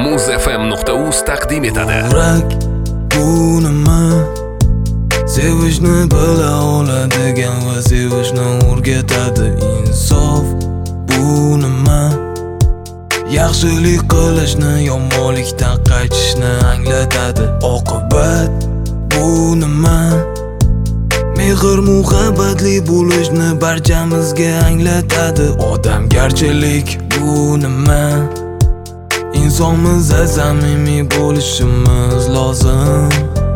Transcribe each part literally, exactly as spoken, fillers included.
muzfm nuqta uz taqdim etadi. Yurak bu nima? Sevishni bila oladigan va sevishni o'rgatadi. Insof bu nima? Yaxshilik qilishni, yomonlikdan qaytishni anglatadi. Oqibat bu nima? Mehr muhabbatli bo'lishni barchamizga anglatadi. Odamgarchilik bu nima? İnsonmiz, samimiy bo'lishimiz lozim.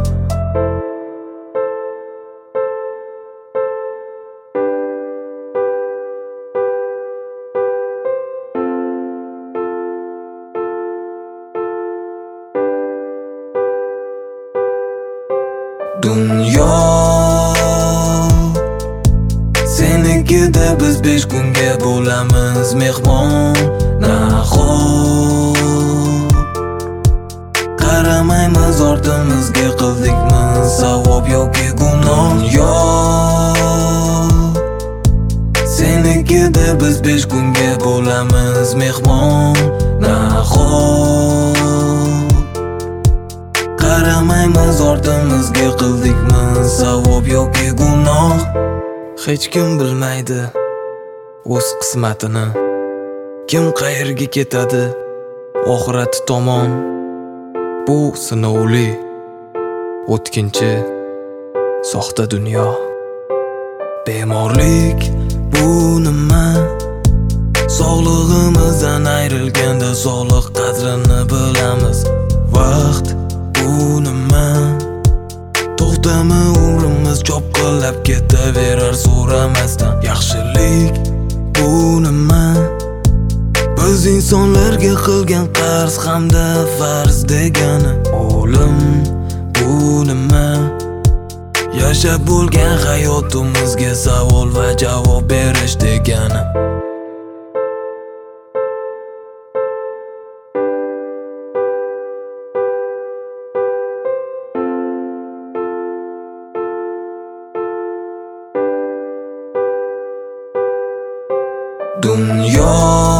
Dunyo senikida biz besh kunga bo'lamiz mehmon. Nahot qaramaymiz ortimizga, qildikmi savob yoki gunoh. Dunyo senikida biz besh kunga bo'lamiz mehmon. Nahot qaramaymiz ortimizga, qildikmi savob yoki gunoh. Hech kim bilmaydi o'z qismatini, kim qayerga ketadi oxirat tomon. Bu sinovli, o'tkinchi, soxta dunyo. Bemorlik bu nima? Sog'lig'imizdan ayrilganda sog'liq qadrini bilamiz. Vaqt bu nima? To'xtami umrimiz chopqillab ketaverar so'ramasdan. Yaxshilik bu nima? Biz insonlarga qilgan qarz hamda farz degani. O'lim bu nima? Yashab bo'lgan hayotimizga savol va javob berish degani. Dunyo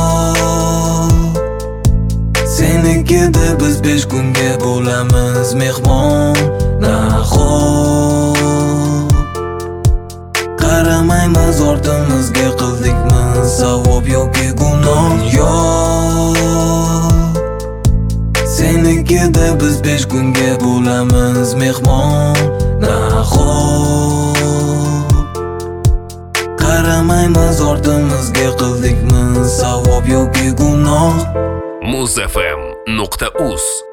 senikida biz besh kunga bo'lamiz mehmon. Nahot qaramaymiz ortimizga, qildikmi savob yoki gunoh. Dunyo senikida biz besh kunga bo'lamiz mehmon. Nahot qaramaymiz ortimizga, qildikmi savob yoki gunoh. muzfm nuqta uz